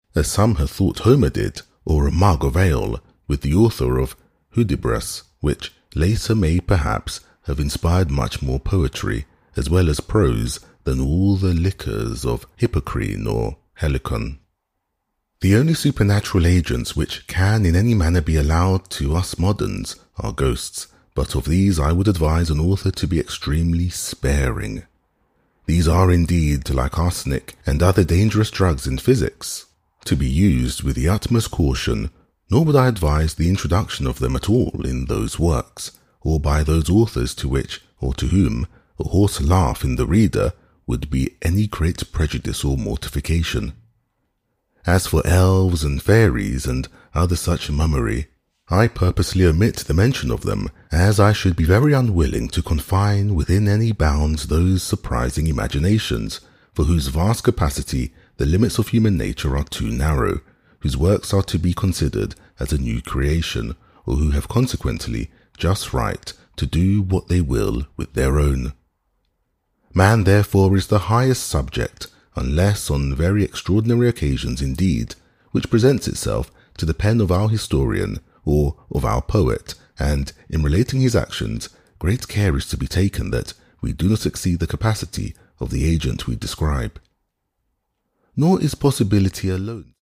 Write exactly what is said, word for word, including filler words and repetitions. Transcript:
as some have thought Homer did, or a mug of ale, with the author of Hudibras, which later may perhaps have inspired much more poetry, as well as prose, than all the liquors of Hippocrene or Helicon. The only supernatural agents which can in any manner be allowed to us moderns are ghosts, but of these I would advise an author to be extremely sparing. These are indeed, like arsenic and other dangerous drugs in physics, to be used with the utmost caution, nor would I advise the introduction of them at all in those works, or by those authors to which, or to whom, a horse laugh in the reader would be any great prejudice or mortification. As for elves and fairies and other such mummery, I purposely omit the mention of them, as I should be very unwilling to confine within any bounds those surprising imaginations, for whose vast capacity the limits of human nature are too narrow, whose works are to be considered as a new creation, or who have consequently just right to do what they will with their own. Man therefore is the highest subject, unless on very extraordinary occasions indeed, which presents itself to the pen of our historian or of our poet, and in relating his actions, great care is to be taken that we do not exceed the capacity of the agent we describe. Nor is possibility alone